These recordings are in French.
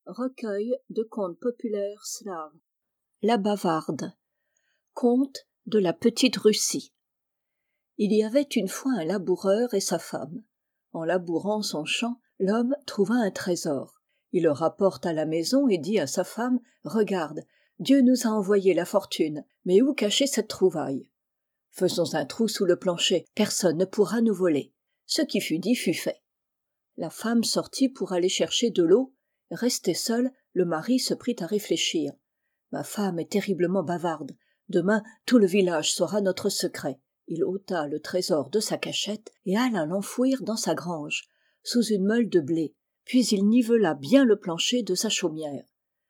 Recueil de contes populaires slaves. La bavarde. Conte de la petite Russie. Il y avait une fois un laboureur et sa femme. En labourant son champ, l'homme trouva un trésor. Il le rapporte à la maison et dit à sa femme « Regarde, Dieu nous a envoyé la fortune, mais où cacher cette trouvaille ? Faisons un trou sous le plancher, personne ne pourra nous voler. » Ce qui fut dit fut fait. La femme sortit pour aller chercher de l'eau. Resté seul, le mari se prit à réfléchir. « Ma femme est terriblement bavarde. Demain, tout le village saura notre secret. » Il ôta le trésor de sa cachette et alla l'enfouir dans sa grange, sous une meule de blé, puis il nivela bien le plancher de sa chaumière.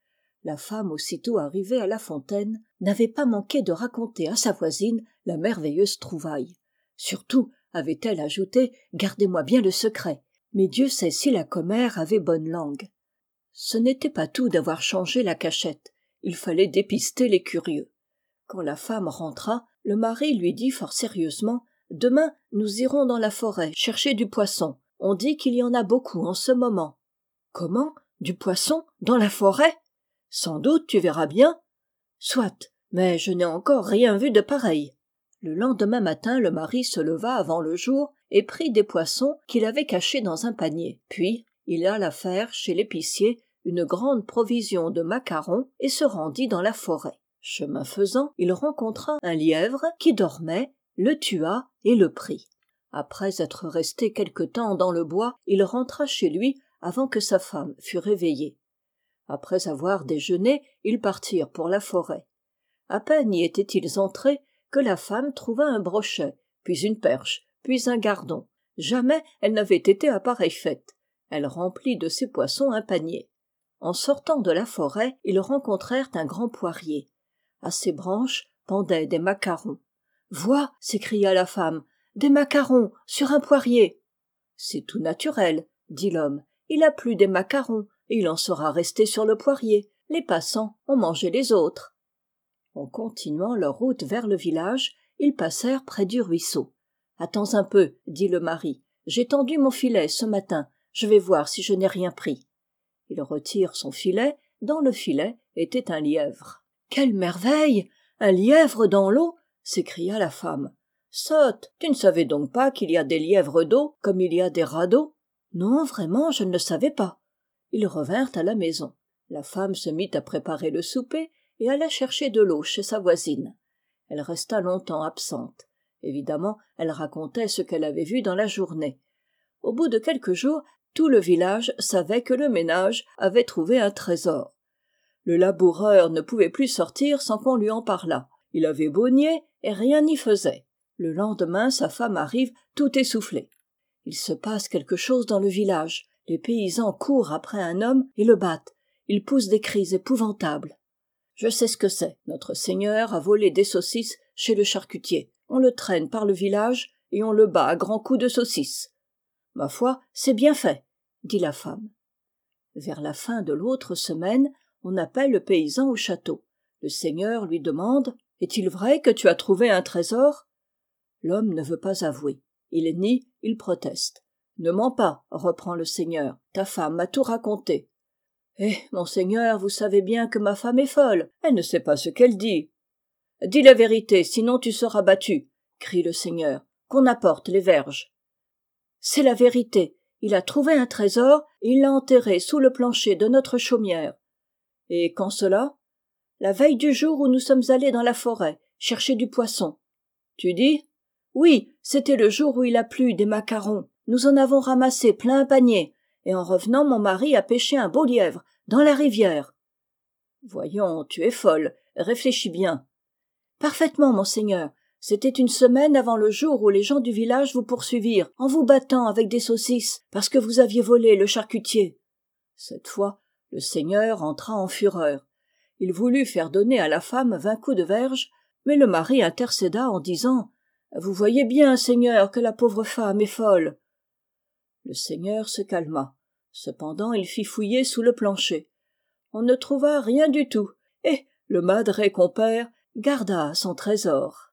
La femme, aussitôt arrivée à la fontaine, n'avait pas manqué de raconter à sa voisine la merveilleuse trouvaille. Surtout, avait-elle ajouté, « Gardez-moi bien le secret, mais Dieu sait si la commère avait bonne langue. » Ce n'était pas tout d'avoir changé la cachette, il fallait dépister les curieux. Quand la femme rentra, le mari lui dit fort sérieusement « Demain, nous irons dans la forêt chercher du poisson. On dit qu'il y en a beaucoup en ce moment. »« Comment ? Du poisson ? Dans la forêt ? Sans doute, tu verras bien. »« Soit, mais je n'ai encore rien vu de pareil. » Le lendemain matin, le mari se leva avant le jour et prit des poissons qu'il avait cachés dans un panier. Puis, il alla faire, chez l'épicier, une grande provision de macarons et se rendit dans la forêt. Chemin faisant, il rencontra un lièvre qui dormait, le tua et le prit. Après être resté quelque temps dans le bois, il rentra chez lui avant que sa femme fût réveillée. Après avoir déjeuné, ils partirent pour la forêt. À peine y étaient-ils entrés que la femme trouva un brochet, puis une perche, puis un gardon. Jamais elle n'avait été à pareille fête. Elle remplit de ces poissons un panier. En sortant de la forêt, ils rencontrèrent un grand poirier. À ses branches pendaient des macarons. « Vois !» s'écria la femme, « des macarons sur un poirier !»« C'est tout naturel, » dit l'homme, « il a plu des macarons, et il en sera resté sur le poirier. Les passants ont mangé les autres. » En continuant leur route vers le village, ils passèrent près du ruisseau. « Attends un peu, » dit le mari, « j'ai tendu mon filet ce matin, je vais voir si je n'ai rien pris. » Il retire son filet, dans le filet était un lièvre. « Quelle merveille ! Un lièvre dans l'eau !» s'écria la femme. « Sotte, tu ne savais donc pas qu'il y a des lièvres d'eau comme il y a des rats d'eau ? » « Non, vraiment, je ne le savais pas. » Ils revinrent à la maison. La femme se mit à préparer le souper et alla chercher de l'eau chez sa voisine. Elle resta longtemps absente. Évidemment, elle racontait ce qu'elle avait vu dans la journée. Au bout de quelques jours, tout le village savait que le ménage avait trouvé un trésor. Le laboureur ne pouvait plus sortir sans qu'on lui en parlât. Il avait beau nier et rien n'y faisait. Le lendemain, sa femme arrive tout essoufflée. Il se passe quelque chose dans le village. Les paysans courent après un homme et le battent. Ils poussent des cris épouvantables. « Je sais ce que c'est. Notre Seigneur a volé des saucisses chez le charcutier. On le traîne par le village et on le bat à grands coups de saucisses. »« Ma foi, c'est bien fait, » dit la femme. Vers la fin de l'autre semaine, on appelle le paysan au château. Le Seigneur lui demande « Est-il vrai que tu as trouvé un trésor ?» L'homme ne veut pas avouer. Il nie, il proteste. « Ne mens pas, » reprend le Seigneur, « ta femme m'a tout raconté. »« Eh, monseigneur, vous savez bien que ma femme est folle, elle ne sait pas ce qu'elle dit. »« Dis la vérité, sinon tu seras battu, » crie le Seigneur, « qu'on apporte les verges. »« C'est la vérité, il a trouvé un trésor et il l'a enterré sous le plancher de notre chaumière. »« Et quand cela ? » ?»« La veille du jour où nous sommes allés dans la forêt, chercher du poisson. »« Tu dis ? » ?»« Oui, c'était le jour où il a plu des macarons. Nous en avons ramassé plein un panier, et en revenant, mon mari a pêché un beau lièvre, dans la rivière. »« Voyons, tu es folle, réfléchis bien. »« Parfaitement, monseigneur. C'était une semaine avant le jour où les gens du village vous poursuivirent, en vous battant avec des saucisses, parce que vous aviez volé le charcutier. » Cette fois, le Seigneur entra en fureur. Il voulut faire donner à la femme 20 coups de verge, mais le mari intercéda en disant « Vous voyez bien, Seigneur, que la pauvre femme est folle. » Le Seigneur se calma. Cependant, il fit fouiller sous le plancher. On ne trouva rien du tout, et le madré compère garda son trésor.